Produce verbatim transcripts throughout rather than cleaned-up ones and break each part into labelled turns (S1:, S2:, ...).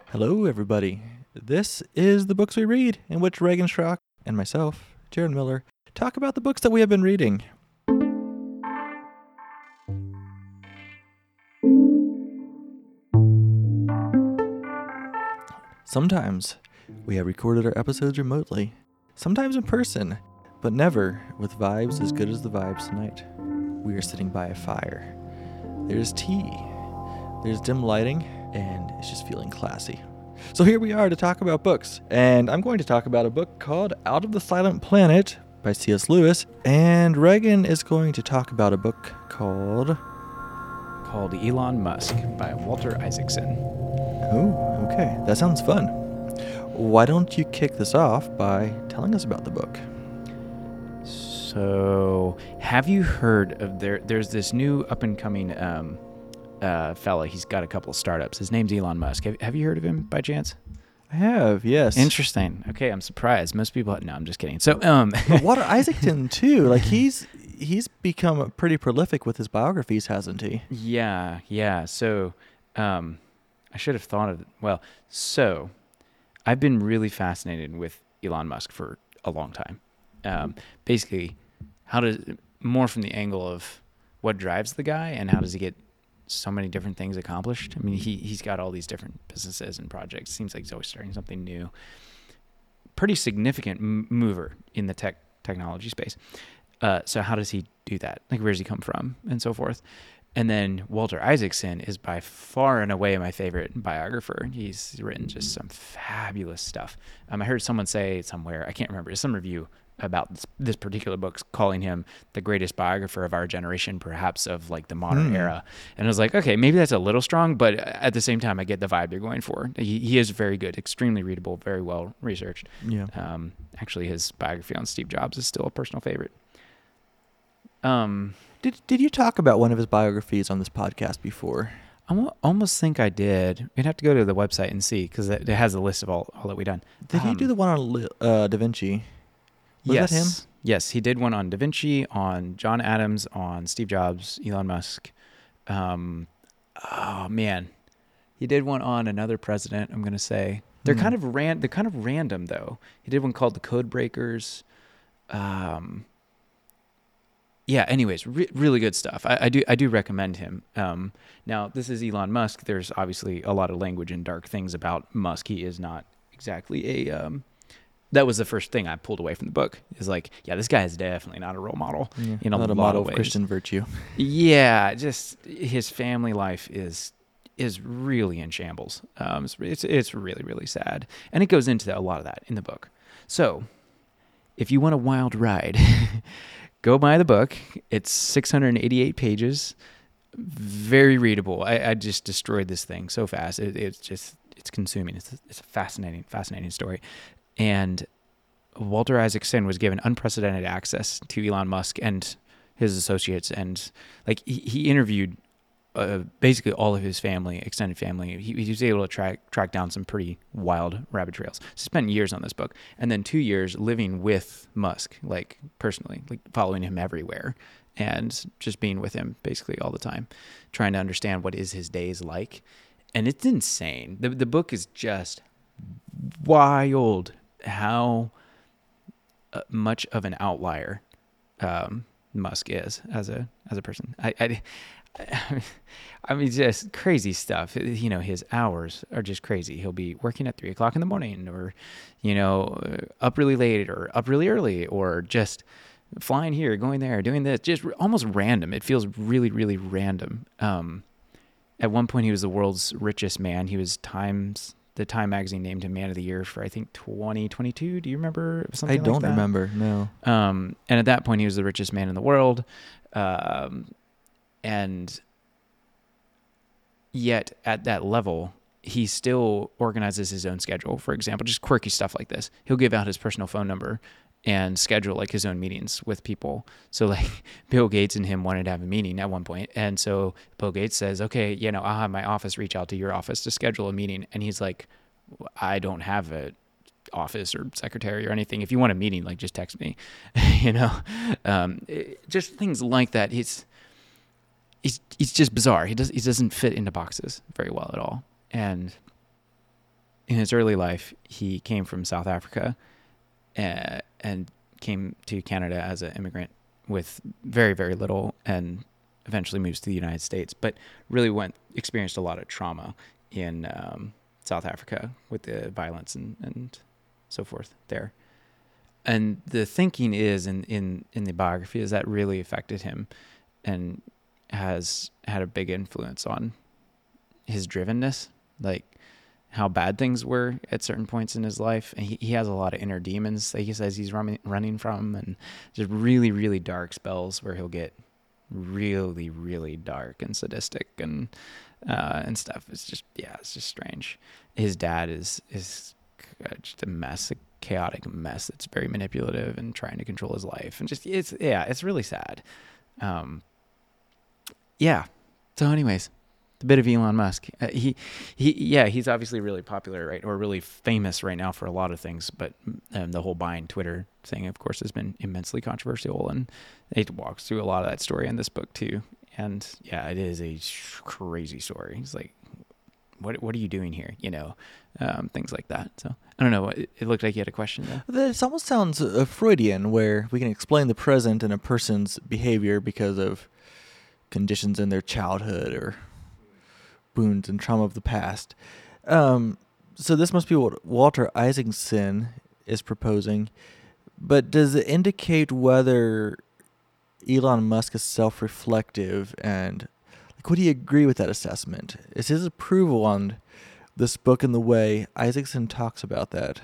S1: Hello, everybody. This is the Books We Read, in which Reagan Schrock and myself, Jared Miller, talk about the books that we have been reading. Sometimes we have recorded our episodes remotely, sometimes in person, but never with vibes as good as the vibes tonight. We are sitting by a fire. There's tea, there's dim lighting, and it's just feeling classy. So here we are to talk about books, and I'm going to talk about a book called Out of the Silent Planet by C S Lewis, and Reagan is going to talk about a book called...
S2: called Elon Musk by Walter Isaacson.
S1: Oh, okay. That sounds fun. Why don't you kick this off by telling us about the book?
S2: So, have you heard of there? There's this new up-and-coming um, uh, fella. He's got a couple of startups. His name's Elon Musk. Have, have you heard of him by chance?
S1: I have, yes.
S2: Interesting. Okay, I'm surprised. Most people... No, I'm just kidding. So, um...
S1: But Walter Isaacson, too. Like, he's he's become pretty prolific with his biographies, hasn't he?
S2: Yeah, yeah. So, um, I should have thought of... Well, so, I've been really fascinated with Elon Musk for a long time. Um, basically, how does... More from the angle of what drives the guy and how does he get so many different things accomplished. I mean, he, he's got all these different businesses and projects. Seems like he's always starting something new. Pretty significant m- mover in the tech technology space. Uh, so how does he do that? Like, where does he come from and so forth? And then Walter Isaacson is by far and away my favorite biographer. He's written just some fabulous stuff. Um, I heard someone say somewhere, I can't remember, some review about this, this particular book, calling him the greatest biographer of our generation, perhaps of like the modern mm. era. And I was like, okay, maybe that's a little strong, but at the same time, I get the vibe they're going for. He, he is very good, extremely readable, very well researched.
S1: Yeah.
S2: Um, actually, his biography on Steve Jobs is still a personal favorite. Um,
S1: did did you talk about one of his biographies on this podcast before?
S2: I almost think I did. We'd have to go to the website and see because it has a list of all, all that we've done.
S1: Did um, he do the one on uh, Da Vinci? Was
S2: yes.
S1: that him?
S2: Yes, he did one on Da Vinci, on John Adams, on Steve Jobs, Elon Musk. Um, oh man, he did one on another president. I'm gonna say they're mm. kind of ran. They're kind of random though. He did one called The Code Breakers. Um, yeah. Anyways, re- really good stuff. I, I do. I do recommend him. Um, now this is Elon Musk. There's obviously a lot of language and dark things about Musk. He is not exactly a. Um, That was the first thing I pulled away from the book. Is like, yeah, this guy is definitely not a role model
S1: yeah,
S2: in a
S1: not
S2: lot
S1: a model
S2: of ways.
S1: Of Christian virtue.
S2: Yeah, just his family life is is really in shambles. Um, it's, it's it's really really sad, and it goes into a lot of that in the book. So, if you want a wild ride, go buy the book. It's six hundred eighty-eight pages, very readable. I, I just destroyed this thing so fast. It, it's just it's consuming. It's it's a fascinating fascinating story. And Walter Isaacson was given unprecedented access to Elon Musk and his associates. And like he, he interviewed uh, basically all of his family, extended family. He, he was able to track track down some pretty wild rabbit trails. So spent years on this book. And then two years living with Musk, like personally, like following him everywhere and just being with him basically all the time, trying to understand what is his days like. And it's insane. The, the book is just wild. How uh, much of an outlier um, Musk is as a as a person. I, I I mean, just crazy stuff. You know, his hours are just crazy. He'll be working at three o'clock in the morning, or you know, up really late, or up really early, or just flying here, going there, doing this. Just almost random. It feels really, really random. Um, at one point, he was the world's richest man. He was Times. The Time magazine named him Man of the Year for, I think, twenty twenty-two. Do you remember something
S1: I don't
S2: like that?
S1: remember, no.
S2: Um, and at that point, he was the richest man in the world. Um, and yet, at that level, he still organizes his own schedule. For example, just quirky stuff like this. He'll give out his personal phone number and schedule like his own meetings with people. So like Bill Gates and him wanted to have a meeting at one point. And so Bill Gates says, okay, you know, I'll have my office reach out to your office to schedule a meeting. And he's like, I don't have a office or secretary or anything. If you want a meeting, like just text me, you know, um, it, just things like that. He's, he's, he's just bizarre. He does, he doesn't fit into boxes very well at all. And in his early life, he came from South Africa uh, and came to Canada as an immigrant with very, very little, and eventually moves to the United States, but really went experienced a lot of trauma in um, South Africa with the violence and, and so forth there. And the thinking is in, in, in the biography is that really affected him and has had a big influence on his drivenness, like how bad things were at certain points in his life. And he, he has a lot of inner demons that he says he's running, running from, and just really, really dark spells where he'll get really, really dark and sadistic and, uh, and stuff. It's just, yeah, it's just strange. His dad is, is just a mess, a chaotic mess. It's very manipulative and trying to control his life, and just, it's, yeah, it's really sad. Um, yeah. So anyways, the bit of Elon Musk. Uh, he, he, yeah, he's obviously really popular, right? Or really famous right now for a lot of things, but um, the whole buying Twitter thing, of course, has been immensely controversial, and it walks through a lot of that story in this book too. And yeah, it is a crazy story. It's like, what, what are you doing here? You know, um, things like that. So I don't know. It, it looked like you had a question though.
S1: This almost sounds uh, Freudian, where we can explain the present in a person's behavior because of conditions in their childhood or wounds and trauma of the past. Um, so this must be what Walter Isaacson is proposing. But does it indicate whether Elon Musk is self-reflective, and like, would he agree with that assessment? Is his approval on this book and the way Isaacson talks about that?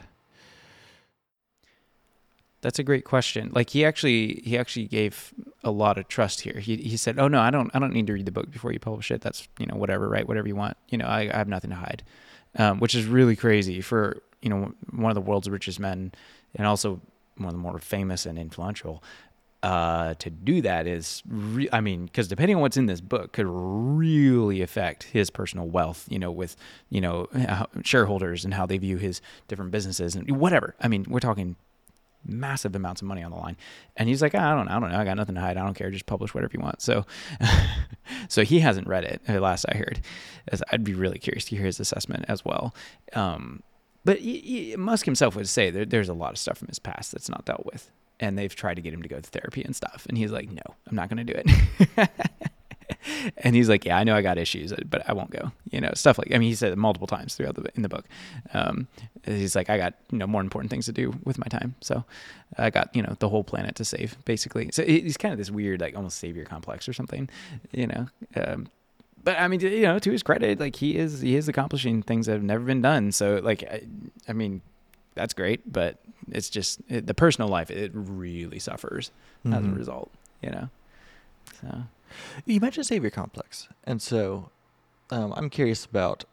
S2: That's a great question. Like he actually, he actually gave a lot of trust here. He he said, "Oh no, I don't, I don't need to read the book before you publish it. That's, you know, whatever, right? Whatever you want. You know, I, I have nothing to hide," um, which is really crazy for, you know, one of the world's richest men, and also one of the more famous and influential. Uh, to do that is, re- I mean, because depending on what's in this book, could really affect his personal wealth. You know, with, you know, shareholders and how they view his different businesses and whatever. I mean, we're talking massive amounts of money on the line. And he's like, I don't I don't know. I got nothing to hide. I don't care. Just publish whatever you want. So, so he hasn't read it, at last I heard. As I'd be really curious to hear his assessment as well. Um, but he, he, Musk himself would say there, there's a lot of stuff from his past that's not dealt with. And they've tried to get him to go to therapy and stuff. And he's like, no, I'm not going to do it. And he's like, yeah, I know I got issues, but I won't go, you know, stuff like, I mean, he said it multiple times throughout the, in the book. Um, he's like, I got, you know, more important things to do with my time. So I got, you know, the whole planet to save, basically. So he's kind of this weird, like almost savior complex or something, you know. Um, but I mean, you know, to his credit, like he is, he is accomplishing things that have never been done. So like, I, I mean, that's great, but it's just it, the personal life, it really suffers mm-hmm. as a result, you know. So
S1: you mentioned savior complex, and so um, I'm curious about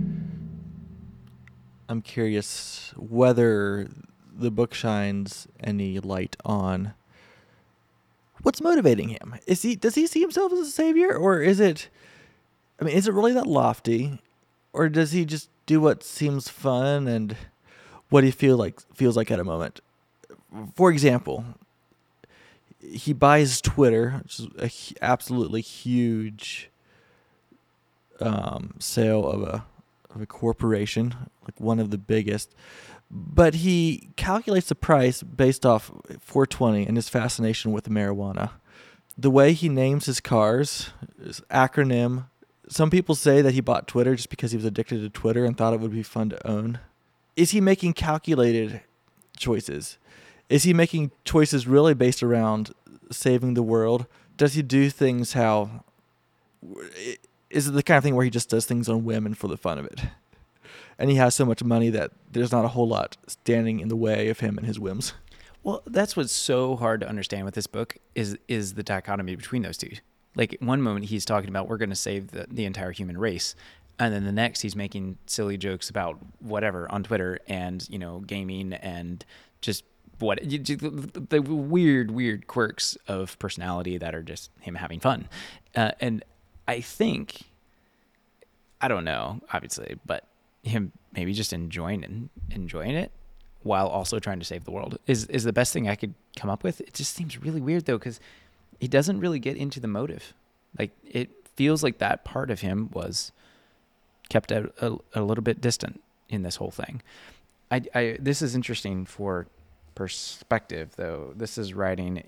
S1: I'm curious whether the book shines any light on what's motivating him. Is he does he see himself as a savior, or is it? I mean, is it really that lofty, or does he just do what seems fun and what he feel like feels like at a moment? For example, he buys Twitter, which is a absolutely huge um, sale of a of a corporation, like one of the biggest. But he calculates the price based off four twenty and his fascination with marijuana. The way he names his cars, his acronym. Some people say that he bought Twitter just because he was addicted to Twitter and thought it would be fun to own. Is he making calculated choices? Is he making choices really based around saving the world? Does he do things how... Is it the kind of thing where he just does things on whim and for the fun of it? And he has so much money that there's not a whole lot standing in the way of him and his whims.
S2: Well, that's what's so hard to understand with this book is is the dichotomy between those two. Like one moment he's talking about we're going to save the, the entire human race. And then the next he's making silly jokes about whatever on Twitter and, you know, gaming and just what the, the weird, weird quirks of personality that are just him having fun. Uh, and I think, I don't know, obviously, but him maybe just enjoying and enjoying it while also trying to save the world is, is the best thing I could come up with. It just seems really weird though, because he doesn't really get into the motive. Like it feels like that part of him was kept a, a, a little bit distant. in this whole thing. I, I this is interesting for perspective, though. This is writing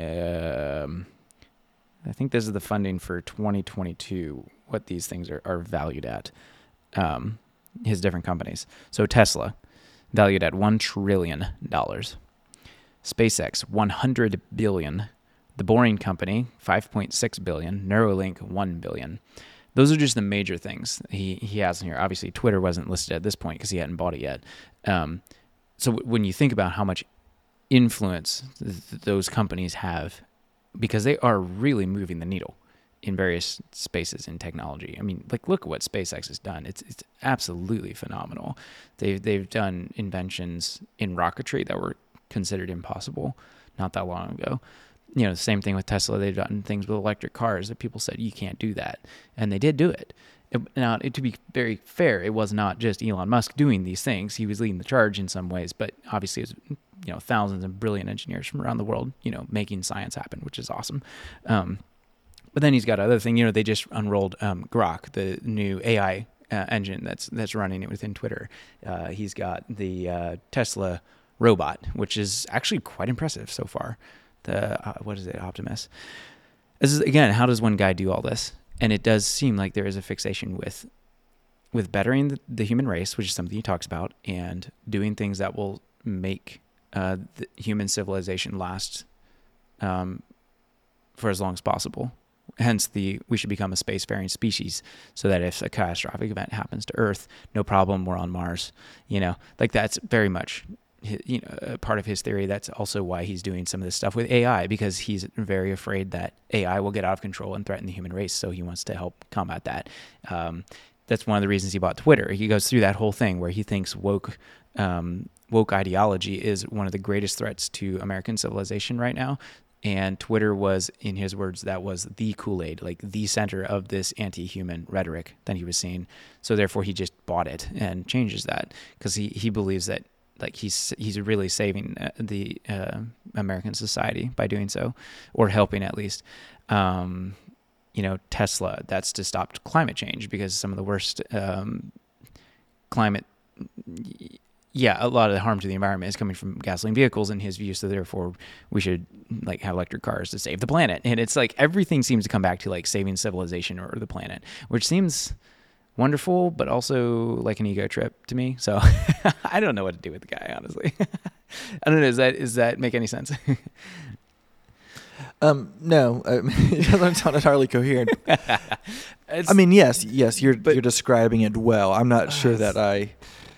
S2: in, um, I think this is the funding for twenty twenty-two, what these things are, are valued at, um, his different companies. So Tesla, valued at one trillion dollars. SpaceX, one hundred billion dollars. The Boring Company, five point six billion dollars. Neuralink, one billion dollars. Those are just the major things he, he has in here. Obviously, Twitter wasn't listed at this point because he hadn't bought it yet. Um, so w- when you think about how much influence th- those companies have, because they are really moving the needle in various spaces in technology. I mean, like, look at what SpaceX has done. It's it's absolutely phenomenal. They've, they've done inventions in rocketry that were considered impossible not that long ago. You know, the same thing with Tesla. They've done things with electric cars that people said, you can't do that. And they did do it. it now, it, to be very fair, it was not just Elon Musk doing these things. He was leading the charge in some ways, but obviously it was, you know, thousands of brilliant engineers from around the world, you know, making science happen, which is awesome. Um, but then he's got other thing, you know, they just unrolled um, Grok, the new A I uh, engine that's that's running it within Twitter. Uh, he's got the uh, Tesla robot, which is actually quite impressive so far. The uh, what is it, Optimus? This is, again, how does one guy do all this? And it does seem like there is a fixation with with bettering the, the human race, which is something he talks about, and doing things that will make uh, the human civilization last um, for as long as possible. Hence, the we should become a spacefaring species, so that if a catastrophic event happens to Earth, no problem, we're on Mars. You know, like that's very much, you know, part of his theory. That's also why he's doing some of this stuff with A I, because he's very afraid that A I will get out of control and threaten the human race. So he wants to help combat that. Um, that's one of the reasons he bought Twitter. He goes through that whole thing where he thinks woke, um, woke ideology is one of the greatest threats to American civilization right now. And Twitter was, in his words, that was the Kool-Aid, like the center of this anti-human rhetoric that he was seeing. So therefore he just bought it and changes that, because he, he believes that like he's he's really saving the uh, American society by doing so, or helping at least. Um, you know, Tesla, that's to stop climate change, because some of the worst um, climate, yeah, a lot of the harm to the environment is coming from gasoline vehicles in his view. So therefore, we should like have electric cars to save the planet. And it's like everything seems to come back to like saving civilization or the planet, which seems wonderful, but also like an ego trip to me. So I don't know what to do with the guy, honestly. I don't know. Does that, does that make any sense?
S1: um, no, I mean, it doesn't sound entirely coherent. I mean, yes, yes, you're, but, you're describing it well. I'm not uh, sure that I,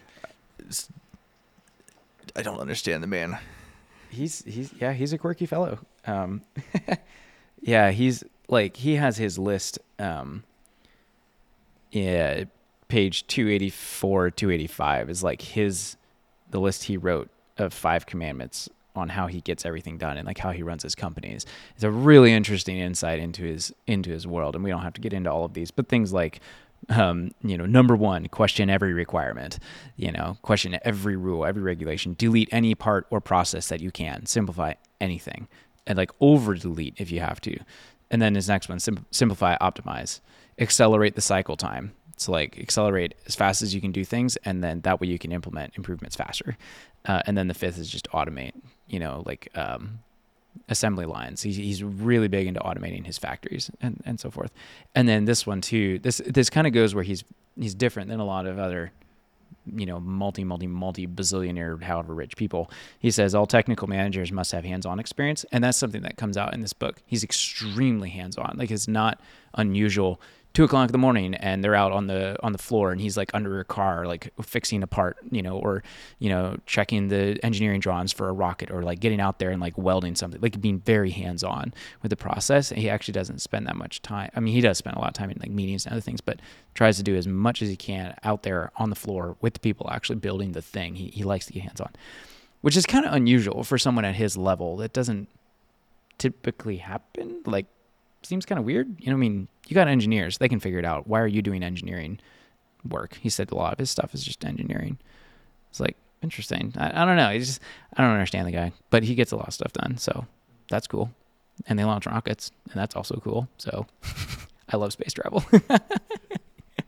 S1: I don't understand the man.
S2: He's, he's, yeah, he's a quirky fellow. Um, yeah, he's like, he has his list, um, yeah, page two eighty-four, two eighty-five is like his, the list he wrote of five commandments on how he gets everything done and like how he runs his companies. It's a really interesting insight into his, into his world. And we don't have to get into all of these, but things like, um, you know, number one, question every requirement, you know, question every rule, every regulation, delete any part or process that you can, simplify anything, and like over delete if you have to. And then his next one, sim- simplify, optimize. Accelerate the cycle time. So like accelerate as fast as you can do things, and then that way you can implement improvements faster. Uh, and then the fifth is just automate, you know, like um, assembly lines. He's, he's really big into automating his factories and, and so forth. And then this one too, this this kind of goes where he's he's different than a lot of other, you know, multi, multi, multi bazillionaire, however rich people. He says all technical managers must have hands-on experience. And that's something that comes out in this book. He's extremely hands-on. Like it's not unusual. Two o'clock in the morning and they're out on the on the floor and he's like under a car like fixing a part, you know, or you know, checking the engineering drawings for a rocket, or like getting out there and like welding something, like being very hands-on with the process. And he actually doesn't spend that much time. I mean, he does spend a lot of time in like meetings and other things, but tries to do as much as he can out there on the floor with the people actually building the thing. He he likes to get hands-on, which is kind of unusual for someone at his level. That doesn't typically happen. Like, seems kind of weird. You know what I mean? You got engineers. They can figure it out. Why are you doing engineering work? He said a lot of his stuff is just engineering. It's like, interesting. I, I don't know. He just, I don't understand the guy, but he gets a lot of stuff done. So that's cool. And they launch rockets, and that's also cool. So I love space travel.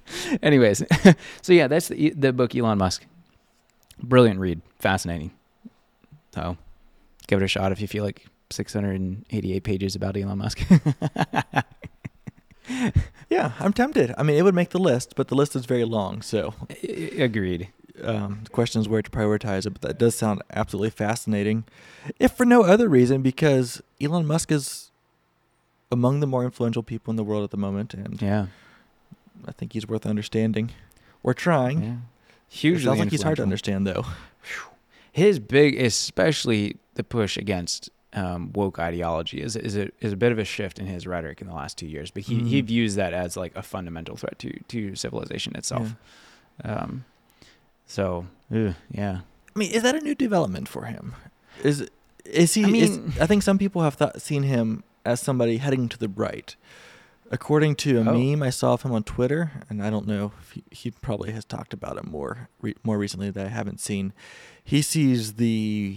S2: Anyways, so yeah, that's the, the book Elon Musk. Brilliant read, fascinating. So give it a shot if you feel like six hundred eighty-eight pages about Elon Musk.
S1: Yeah, I'm tempted. I mean, it would make the list, but the list is very long. So
S2: agreed.
S1: Um, the question is where to prioritize it, but that does sound absolutely fascinating. If for no other reason, because Elon Musk is among the more influential people in the world at the moment, and
S2: yeah,
S1: I think he's worth understanding or trying.
S2: Yeah. Hugely
S1: it sounds like he's hard to understand, though.
S2: His big, especially the push against um, woke ideology, is is a is a bit of a shift in his rhetoric in the last two years. But he, mm. he views that as like a fundamental threat to to civilization itself. Yeah. Um, so ugh, yeah.
S1: I mean, is that a new development for him? Is is he?
S2: I mean,
S1: is, I think some people have thought, seen him as somebody heading to the right. According to a
S2: oh.
S1: meme I saw of him on Twitter, and I don't know if he, he probably has talked about it more re, more recently that I haven't seen, he sees the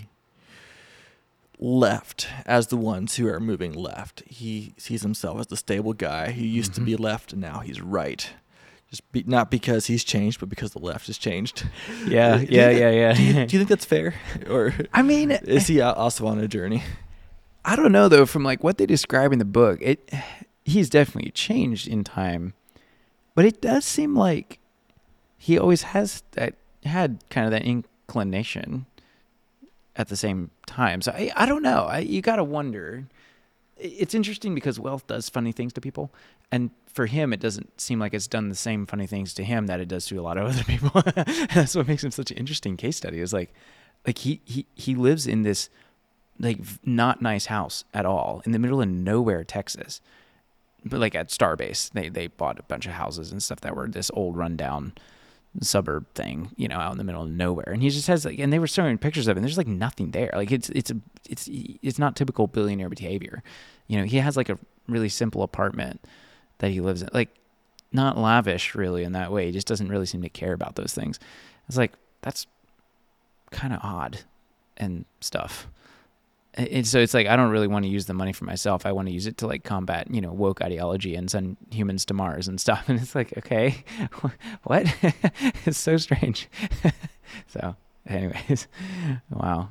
S1: left as the ones who are moving left. He sees himself as the stable guy who used mm-hmm. to be left and now he's right. Just be, not because he's changed, but because the left has changed.
S2: Yeah, yeah, yeah, yeah.
S1: Do you, do you think that's fair? Or
S2: I mean,
S1: is he also on a journey?
S2: I don't know, though, from like what they describe in the book, it he's definitely changed in time, but it does seem like he always has that had kind of that inclination at the same time. So I, I don't know. I, you got to wonder. It's interesting because wealth does funny things to people, and for him, it doesn't seem like it's done the same funny things to him that it does to a lot of other people. That's what makes him such an interesting case study. Is like, like he he he lives in this like not nice house at all in the middle of nowhere, Texas. But like at Starbase, they they bought a bunch of houses and stuff that were this old rundown suburb thing, you know, out in the middle of nowhere. And he just has like, and they were showing pictures of it, and there's like nothing there. Like it's it's a it's it's not typical billionaire behavior. You know, he has like a really simple apartment that he lives in, like not lavish really in that way. He just doesn't really seem to care about those things. It's like that's kind of odd and stuff. And so it's like, I don't really want to use the money for myself. I want to use it to like combat, you know, woke ideology and send humans to Mars and stuff. And it's like, okay, what? It's so strange. So anyways, wow.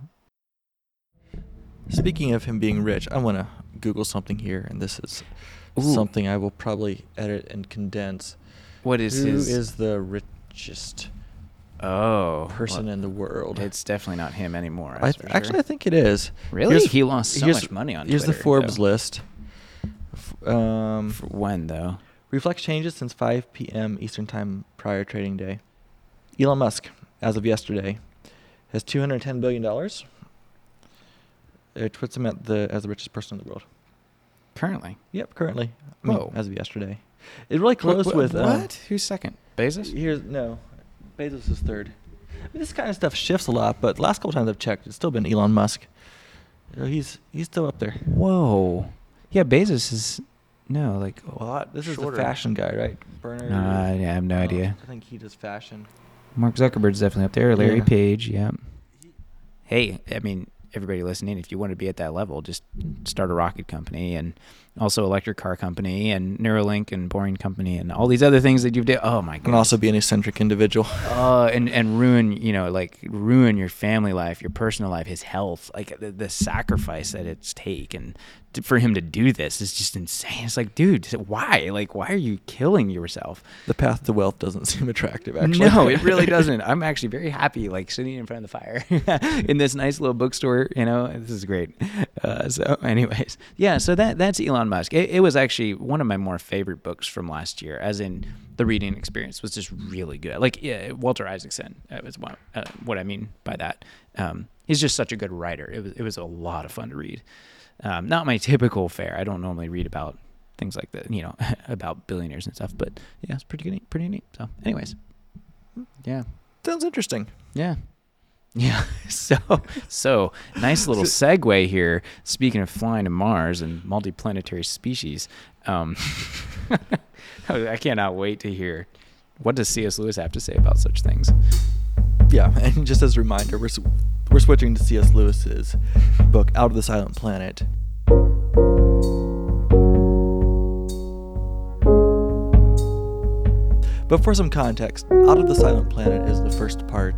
S1: Speaking of him being rich, I want to Google something here. And this is Ooh. something I will probably edit and condense.
S2: What is
S1: Who
S2: his?
S1: is the richest
S2: Oh,
S1: person
S2: well,
S1: in the world?
S2: It's definitely not him anymore.
S1: I th- actually, sure. I think it is.
S2: Really? Here's, he lost so much money on
S1: here's
S2: Twitter.
S1: Here's the Forbes
S2: though.
S1: list. Um,
S2: For when, though?
S1: Reflects changes since five p.m. Eastern Time prior trading day. Elon Musk, as of yesterday, has two hundred ten billion dollars. It puts him at the as the richest person in the world.
S2: Currently?
S1: Yep, currently. I mean,
S2: Whoa.
S1: As of yesterday. It's really close
S2: what, what,
S1: with...
S2: What?
S1: Um,
S2: Who's second? Bezos?
S1: Here's No. Bezos is third. I mean, this kind of stuff shifts a lot, but the last couple times I've checked, it's still been Elon Musk. You know, he's he's still up there.
S2: Whoa. Yeah, Bezos is no like a lot.
S1: This
S2: shorter.
S1: is the fashion guy, right? Bernard.
S2: No, I, I have no
S1: uh,
S2: idea.
S1: I think he does fashion.
S2: Mark Zuckerberg's definitely up there. Larry
S1: yeah.
S2: Page, yeah. Hey, I mean, everybody listening, if you want to be at that level, just start a rocket company and also electric car company and Neuralink and Boring Company and all these other things that you've done. Oh my god!
S1: And also be an eccentric individual.
S2: Oh, uh, and and ruin you know like ruin your family life, your personal life, his health. Like the, the sacrifice that it's taken to, for him to do this is just insane. It's like, dude, why? Like, why are you killing yourself?
S1: The path to wealth doesn't seem attractive. Actually,
S2: no, it really doesn't. I'm actually very happy, like sitting in front of the fire in this nice little bookstore. You know, this is great. Uh, so, anyways, yeah. So that that's Elon Musk. It, it was actually one of my more favorite books from last year, as in the reading experience was just really good. Like yeah, Walter Isaacson uh, was one, uh, what I mean by that. Um, he's just such a good writer. It was it was a lot of fun to read. Um, not my typical fare. I don't normally read about things like that, you know, about billionaires and stuff. But yeah, it's pretty good, pretty neat. So, anyways, yeah,
S1: sounds interesting.
S2: Yeah. Yeah, so so nice little segue here. Speaking of flying to Mars and multiplanetary species, um, I cannot wait to hear what does C S Lewis have to say about such things.
S1: Yeah, and just as a reminder, we're we're switching to C S Lewis's book Out of the Silent Planet. But for some context, Out of the Silent Planet is the first part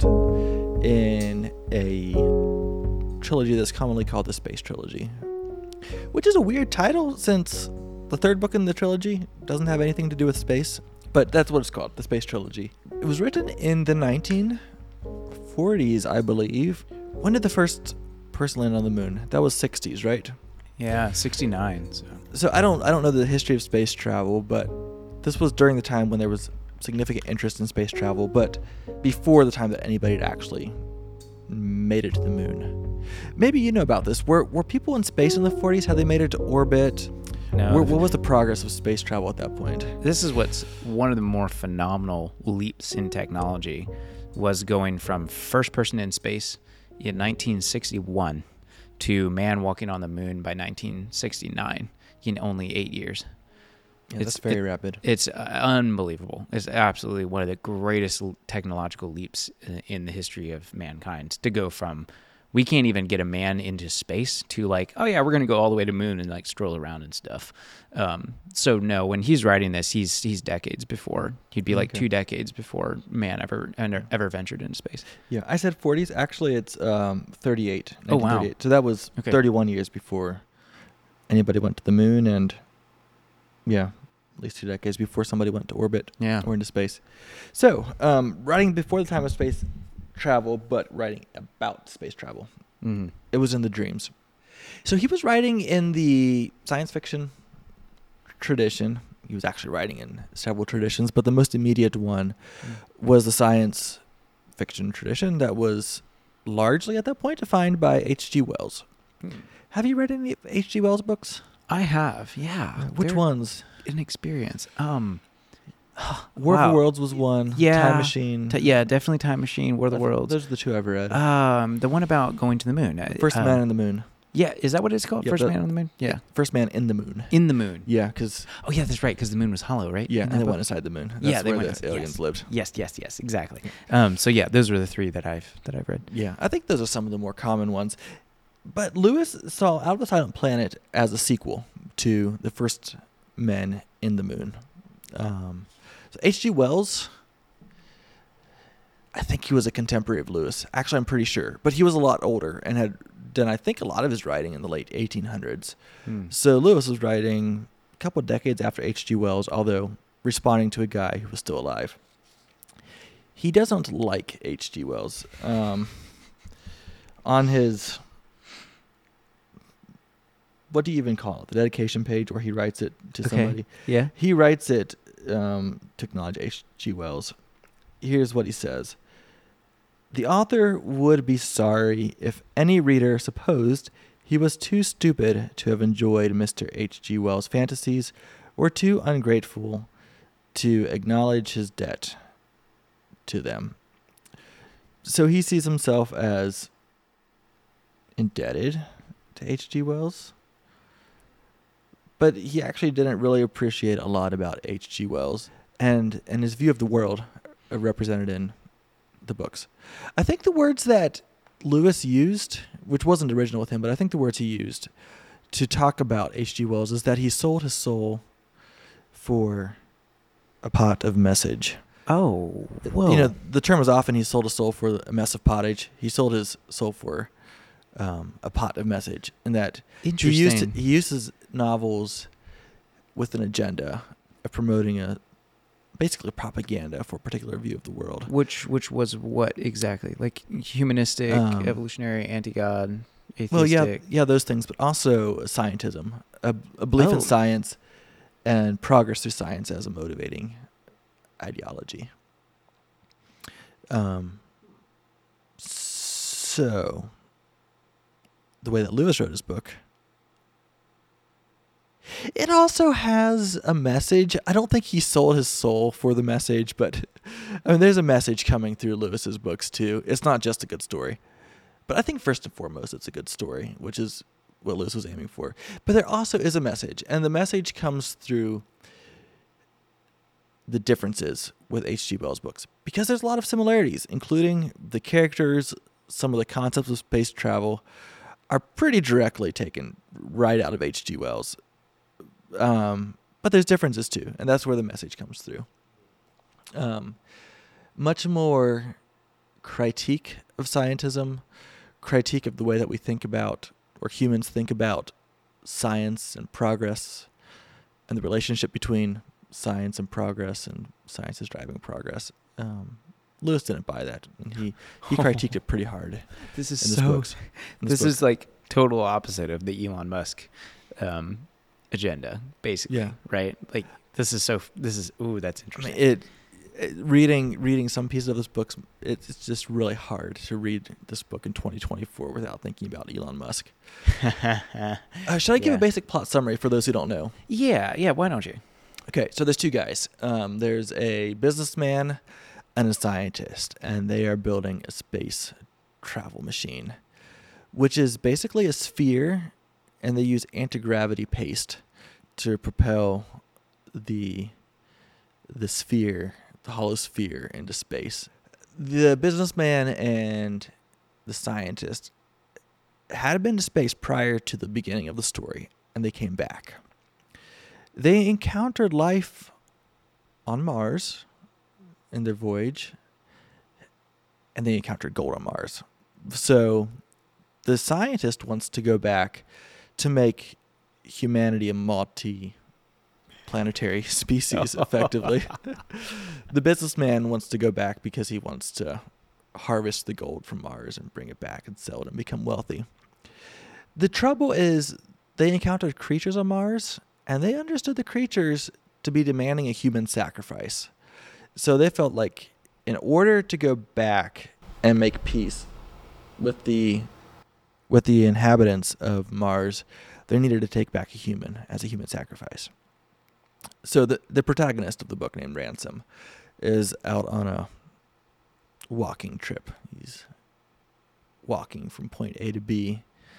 S1: in a trilogy that's commonly called the Space Trilogy, which is a weird title since the third book in the trilogy doesn't have anything to do with space, but that's what it's called, the Space Trilogy. It was written in the nineteen forties, I believe. When did the first person land on the moon? That was sixties, right?
S2: Yeah, sixty-nine. So.
S1: So I don't I don't know the history of space travel, but this was during the time when there was significant interest in space travel, but before the time that anybody had actually made it to the moon. Maybe you know about this. Were were people in space in the forties? Had they made it to orbit?
S2: No.
S1: Where, what was the progress of space travel at that point?
S2: This is what's one of the more phenomenal leaps in technology, was going from first person in space in nineteen sixty-one to man walking on the moon by nineteen sixty-nine in only eight years.
S1: Yeah,
S2: It's
S1: that's very
S2: it-
S1: rapid.
S2: It's uh, unbelievable. It's absolutely one of the greatest l- technological leaps in, in the history of mankind, to go from we can't even get a man into space to like, oh yeah, we're going to go all the way to the moon and like stroll around and stuff. Um, so no, when he's writing this, he's he's decades before. He'd be like
S1: Okay.
S2: two decades before man ever ever, ever ventured into space.
S1: Yeah, I said forties. Actually, it's um, thirty-eight.
S2: Oh, wow.
S1: nineteen thirty-eight. So that was
S2: Okay.
S1: thirty-one years before anybody went to the moon, and yeah, at least two decades before somebody went to orbit
S2: Yeah.
S1: or into space. So, um, writing before the time of space travel, but writing about space travel.
S2: Mm-hmm.
S1: It was in the dreams. So he was writing in the science fiction tradition. He was actually writing in several traditions, but the most immediate one was the science fiction tradition that was largely at that point defined by H G Wells. Have you read any of H G Wells books?
S2: I have, yeah.
S1: Which
S2: They're
S1: ones?
S2: An experience. Um,
S1: War
S2: wow.
S1: of Worlds was one.
S2: Yeah.
S1: Time Machine.
S2: T- yeah, definitely Time Machine, War of the
S1: I think
S2: Worlds.
S1: Those are the two I've read.
S2: Um, the one about going to the moon. Uh,
S1: First
S2: uh,
S1: Man in the Moon.
S2: Yeah, is that what it's called?
S1: Yeah,
S2: First
S1: that-
S2: Man on the Moon? Yeah.
S1: First Man in the Moon.
S2: In the moon.
S1: Yeah, because
S2: Oh, yeah, that's right, because the moon was hollow, right?
S1: yeah,
S2: In
S1: and
S2: that
S1: they
S2: book?
S1: went inside the moon. That's
S2: Yeah, they
S1: where
S2: went
S1: the
S2: inside-
S1: aliens
S2: yes.
S1: lived.
S2: Yes, yes, yes, exactly. Um, so yeah, those were the three that I've that I've read.
S1: Yeah, I think those are some of the more common ones. But Lewis saw Out of the Silent Planet as a sequel to the first Men in the Moon. Um, so H G Wells, I think he was a contemporary of Lewis. Actually, I'm pretty sure. But he was a lot older and had done, I think, a lot of his writing in the late eighteen hundreds.
S2: Hmm.
S1: So Lewis was writing a couple of decades after H G Wells, although responding to a guy who was still alive. He doesn't like H G Wells. Um, on his, what do you even call it? The dedication page where he writes it to
S2: Okay.
S1: somebody.
S2: Yeah.
S1: He writes it um, to acknowledge H G Wells. Here's what he says. The author would be sorry if any reader supposed he was too stupid to have enjoyed Mister H G Wells' fantasies or too ungrateful to acknowledge his debt to them. So he sees himself as indebted to H G Wells. But he actually didn't really appreciate a lot about H G Wells and, and his view of the world uh, represented in the books. I think the words that Lewis used, which wasn't original with him, but I think the words he used to talk about H G Wells is that he sold his soul for a pot of message.
S2: Oh, whoa.
S1: You know, the term is often he sold his soul for a mess of pottage. He sold his soul for um, a pot of message, and that he
S2: Interesting.
S1: used he uses novels with an agenda of promoting a basically propaganda for a particular view of the world.
S2: Which which was what exactly? Like humanistic,
S1: Um,
S2: evolutionary, anti-God, atheistic.
S1: Well, yeah, yeah, those things, but also scientism, a, a belief
S2: Oh.
S1: in science and progress through science as a motivating ideology. Um. So, the way that Lewis wrote his book, it also has a message. I don't think he sold his soul for the message, but I mean, there's a message coming through Lewis's books too. It's not just a good story, but I think first and foremost, it's a good story, which is what Lewis was aiming for. But there also is a message, and the message comes through the differences with H G Wells' books, because there's a lot of similarities, including the characters, some of the concepts of space travel are pretty directly taken right out of H G Wells. Um, but there's differences too, and that's where the message comes through. Um, much more critique of scientism, critique of the way that we think about, or humans think about, science and progress, and the relationship between science and progress, and science is driving progress. Um, Lewis didn't buy that, and he, he critiqued it pretty hard.
S2: This is
S1: in this
S2: so.
S1: books, in
S2: This,
S1: book.
S2: is like total opposite of the Elon Musk um, agenda, basically.
S1: Yeah.
S2: Right. Like this is so. This is ooh, that's
S1: I
S2: interesting.
S1: mean, it, it reading reading some pieces of this book, it, it's just really hard to read this book in twenty twenty-four without thinking about Elon Musk. Uh, should I give
S2: Yeah.
S1: a basic plot summary for those who don't know?
S2: yeah. Yeah. Why don't you?
S1: Okay, so there's two guys. Um, there's a businessman and a scientist, and they are building a space travel machine, which is basically a sphere, and they use anti-gravity paste to propel the the sphere, the hollow sphere, into space. The businessman and the scientist had been to space prior to the beginning of the story, and they came back. They encountered life on Mars in their voyage, and they encountered gold on Mars. So the scientist wants to go back to make humanity a multi-planetary species, effectively. The businessman wants to go back because he wants to harvest the gold from Mars and bring it back and sell it and become wealthy. The trouble is they encountered creatures on Mars, and they understood the creatures to be demanding a human sacrifice. So they felt like in order to go back and make peace with the with the inhabitants of Mars, they needed to take back a human as a human sacrifice. So the the protagonist of the book, named Ransom, is out on a walking trip. He's walking from point A to B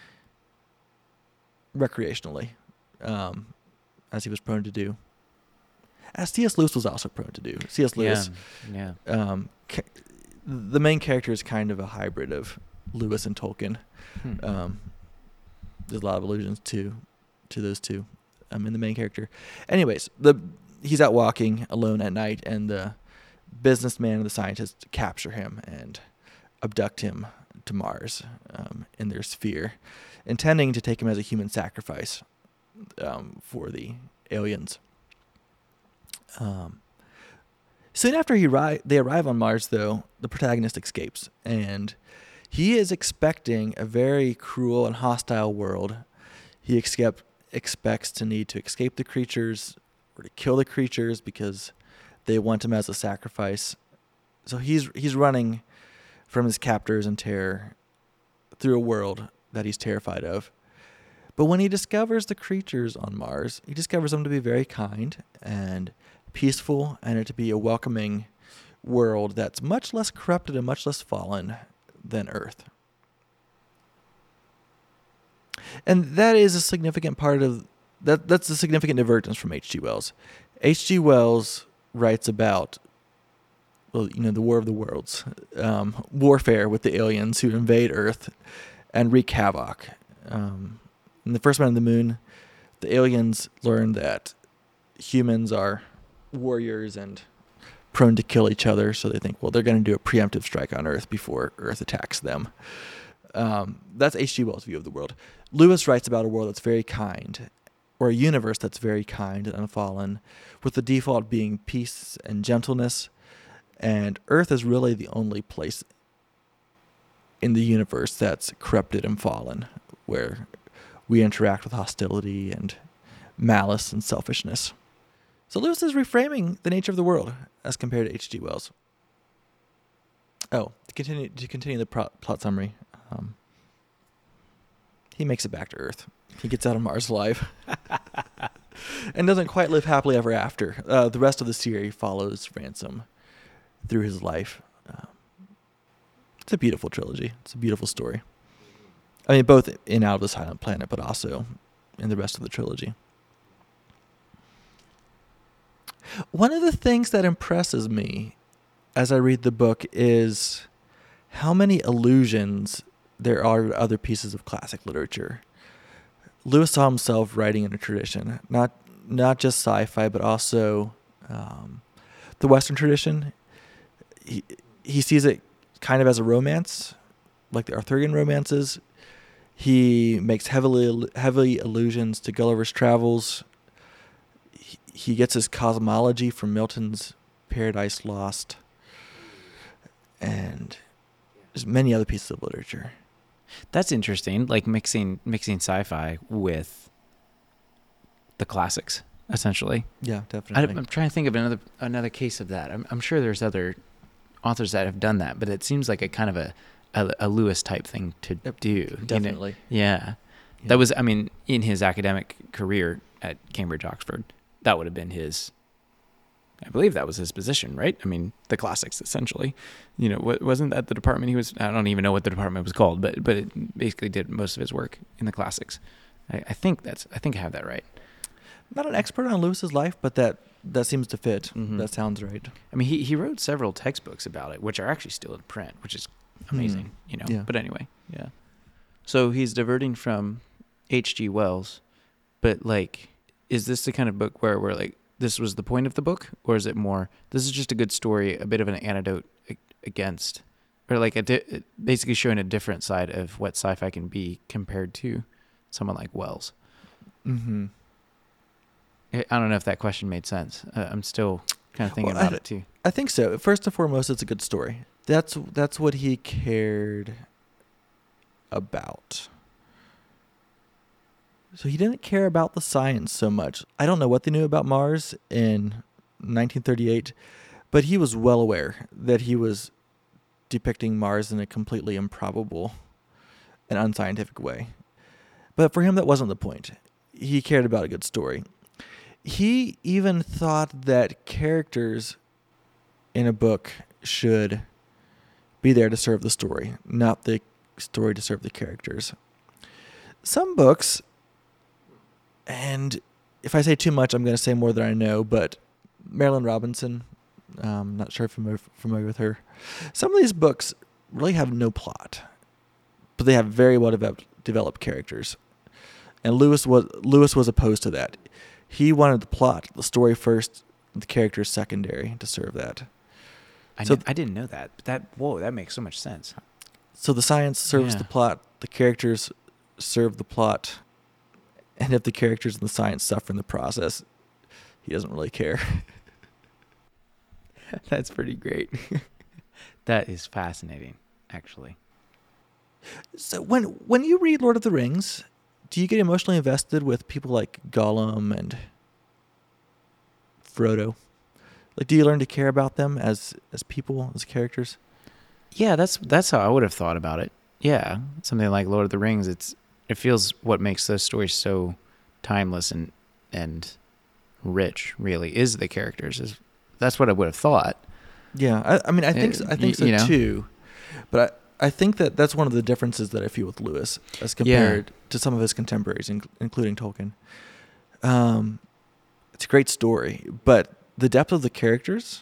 S1: recreationally, um, as he was prone to do. As C S. Lewis was also prone to do. C S. Lewis,
S2: Yeah.
S1: um, ca- the main character is kind of a hybrid of Lewis and Tolkien.
S2: Hmm.
S1: Um, there's a lot of allusions to to those two um, in the main character. Anyways, the he's out walking alone at night, and the businessman and the scientist capture him and abduct him to Mars um, in their sphere, intending to take him as a human sacrifice um, for the aliens. Um, soon after he ri- they arrive on Mars, though, the protagonist escapes, and he is expecting a very cruel and hostile world. He expect, expects to need to escape the creatures or to kill the creatures because they want him as a sacrifice. So he's he's running from his captors in terror through a world that he's terrified of. But when he discovers the creatures on Mars, he discovers them to be very kind and peaceful, and it to be a welcoming world that's much less corrupted and much less fallen than Earth. And that is a significant part of that. That's a significant divergence from H G. Wells. H G. Wells writes about, well, you know, the War of the Worlds, um, warfare with the aliens who invade Earth and wreak havoc. Um, in the First Man on the Moon, the aliens learn that humans are warriors and prone to kill each other, so they think, well, they're going to do a preemptive strike on Earth before Earth attacks them. Um, that's H G. Wells' view of the world. Lewis writes about a world that's very kind, or a universe that's very kind and unfallen, with the default being peace and gentleness, and Earth is really the only place in the universe that's corrupted and fallen, where we interact with hostility and malice and selfishness. So Lewis is reframing the nature of the world as compared to H G. Wells. Oh, to continue to continue the pro- plot summary, um, he makes it back to Earth. He gets out of Mars alive and doesn't quite live happily ever after. Uh, the rest of the series follows Ransom through his life. Um, it's a beautiful trilogy. It's a beautiful story. I mean, both in Out of the Silent Planet, but also in the rest of the trilogy. One of the things that impresses me as I read the book is how many allusions there are to other pieces of classic literature. Lewis saw himself writing in a tradition, not not just sci-fi, but also um, the Western tradition. He he sees it kind of as a romance, like the Arthurian romances. He makes heavily heavy allusions to Gulliver's Travels. He, he gets his cosmology from Milton's Paradise Lost, and there's many other pieces of literature.
S2: That's interesting, like mixing mixing sci-fi with the classics, essentially.
S1: Yeah,
S2: I,
S1: definitely.
S2: I'm trying to think of another another case of that. I'm, I'm sure there's other authors that have done that, but it seems like a kind of a a, a Lewis type thing to
S1: Yep,
S2: do. you know?
S1: Definitely.
S2: Yeah.
S1: Yeah.
S2: That was, I mean, in his academic career at Cambridge, Oxford, that would have been his, I believe that was his position, right? I mean, the classics, essentially. You know, wa- wasn't that the department he was, I don't even know what the department was called, but but it basically did most of his work in the classics. I, I think that's, I think I have that right.
S1: Not an expert on Lewis's life, but that that seems to fit.
S2: Mhm.
S1: That sounds right.
S2: I mean, he, he wrote several textbooks about it, which are actually still in print, which is amazing,
S1: Hmm.
S2: you know.
S1: Yeah.
S2: But anyway, yeah. So he's diverting from H G Wells, but like, is this the kind of book where we're like, this was the point of the book, or is it more, this is just a good story, a bit of an antidote a- against, or like a di- basically showing a different side of what sci-fi can be compared to someone like Wells?
S1: Mm-hmm.
S2: I I don't know if that question made sense. Uh, I'm still kind of thinking
S1: Well, I-
S2: about it too.
S1: I think so. First and foremost, it's a good story. That's that's what he cared about. So he didn't care about the science so much. I don't know what they knew about Mars in nineteen thirty-eight, but he was well aware that he was depicting Mars in a completely improbable and unscientific way. But for him, that wasn't the point. He cared about a good story. He even thought that characters in a book should be there to serve the story, not the story to serve the characters. Some books, and if I say too much, I'm going to say more than I know, but Marilyn Robinson, um, not sure if you're familiar with her. Some of these books really have no plot, but they have very well developed, developed characters. And Lewis was Lewis was opposed to that. He wanted the plot, the story first, the characters secondary to serve that.
S2: I,
S1: So-
S2: kn- I didn't know that, but that, whoa, that makes so much sense.
S1: So the science serves
S2: Yeah.
S1: the plot, the characters serve the plot, and if the characters and the science suffer in the process, he doesn't really care.
S2: That's pretty great. That is fascinating, actually.
S1: So when when you read Lord of the Rings, do you get emotionally invested with people like Gollum and Frodo? Like, do you learn to care about them as as people, as characters?
S2: Yeah, that's that's how I would have thought about it. Yeah, something like Lord of the Rings. It's it feels what makes those stories so timeless and and rich. Really, is the characters. Is that's what I would have thought.
S1: Yeah, I, I mean, I think so,
S2: Uh,
S1: I think
S2: y-
S1: so
S2: you know?
S1: too, but I, I think that that's one of the differences that I feel with Lewis as compared to some of his contemporaries, inc- including Tolkien. Um, it's a great story, but the depth of the characters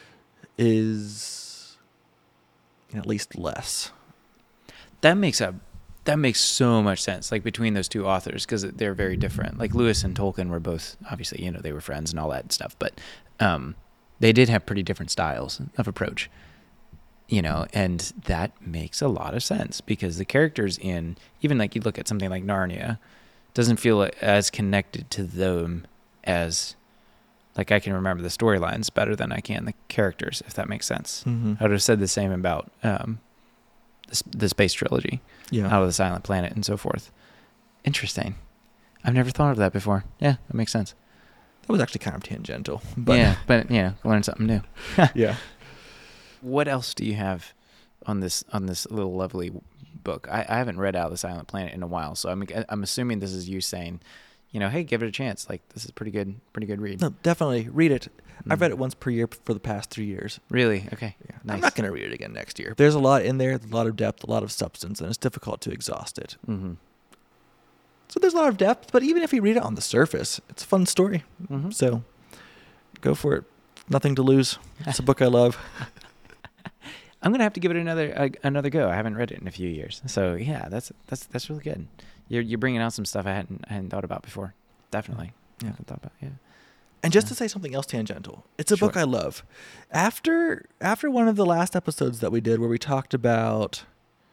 S1: is at least less.
S2: That makes a that makes so much sense. Like between those two authors, because they're very different. Like Lewis and Tolkien were both obviously, you know, they were friends and all that stuff, but um, they did have pretty different styles of approach. You know, and that makes a lot of sense because the characters in, even like you look at something like Narnia, doesn't feel as connected to them as, like I can remember the storylines better than I can the characters, if that makes sense.
S1: Mm-hmm.
S2: I would have said the same about um, the, the space trilogy,
S1: Yeah.
S2: Out of the Silent Planet and so forth. Interesting. I've never thought of that before. Yeah, that makes sense.
S1: That was actually kind of tangential, but
S2: yeah, but yeah, learn something new.
S1: yeah.
S2: What else do you have on this on this little lovely book? I, I haven't read Out of the Silent Planet in a while, so I'm I'm assuming this is you saying, you know, hey, give it a chance. Like this is pretty good, pretty good read.
S1: No, definitely read it. I've
S2: Mm.
S1: read it once per year for the past three years.
S2: Really? Okay.
S1: Yeah.
S2: Nice.
S1: I'm not going to read it again next year. There's a lot in there, a lot of depth, a lot of substance, and it's difficult to exhaust it.
S2: Mm-hmm.
S1: So there's a lot of depth, but even if you read it on the surface, it's a fun story.
S2: Mm-hmm.
S1: So go for it. Nothing to lose. It's a book I love.
S2: I'm gonna have to give it another uh, another go. I haven't read it in a few years, so yeah, that's that's that's really good. You're you're bringing out some stuff I hadn't I hadn't thought about before. Definitely,
S1: Yeah.
S2: I hadn't thought about. Yeah.
S1: And just to say something else tangential, it's a
S2: Sure.
S1: book I love. After after one of the last episodes that we did where we talked about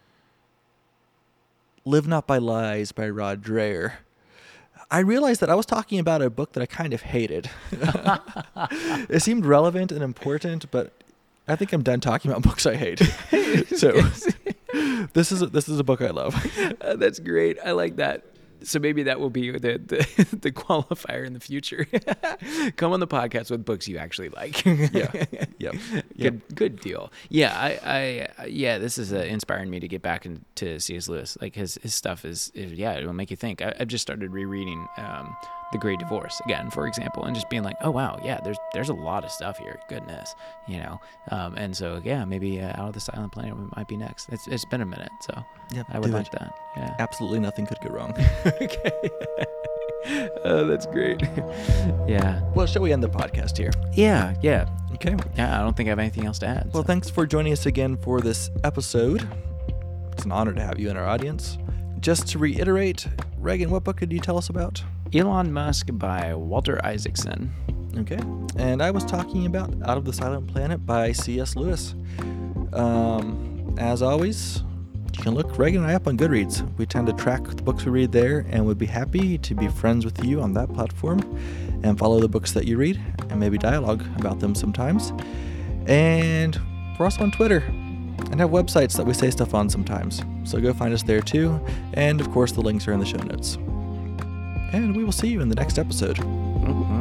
S1: Live Not by Lies by Rod Dreher, I realized that I was talking about a book that I kind of hated. It seemed relevant and important, but I think I'm done talking about books I hate. So this is a, this is a book I love.
S2: Uh, that's great. I like that. So maybe that will be the the, the qualifier in the future. Come on the podcast with books you actually like.
S1: Yeah. Yep.
S2: Good, good deal. Yeah, I, I, yeah, this is uh, inspiring me to get back into C S. Lewis. Like his, his stuff is, is, yeah, it will make you think. I, I've just started rereading um, The Great Divorce again, for example, and just being like, oh wow, yeah, there's there's a lot of stuff here. Goodness, you know. Um, and so yeah, maybe uh, Out of the Silent Planet might be next. It's it's been a minute, so
S1: Yep,
S2: I would
S1: do
S2: like
S1: it.
S2: that. Yeah.
S1: Absolutely nothing could go wrong.
S2: Okay. Oh, that's great. Yeah.
S1: Well, shall we end the podcast here?
S2: Yeah. Yeah.
S1: Okay.
S2: Yeah. I don't think I have anything else to add.
S1: Well,
S2: so.
S1: thanks for joining us again for this episode. It's an honor to have you in our audience. Just to reiterate, Reagan, what book did you tell us about?
S2: Elon Musk by Walter Isaacson.
S1: Okay. And I was talking about Out of the Silent Planet by C S. Lewis. Um, as always, you can look Reagan and I up on Goodreads. We tend to track the books we read there, and would be happy to be friends with you on that platform and follow the books that you read and maybe dialogue about them sometimes. And we're also on Twitter and have websites that we say stuff on sometimes. So go find us there too. And of course, the links are in the show notes. And we will see you in the next episode.
S2: Mm-hmm.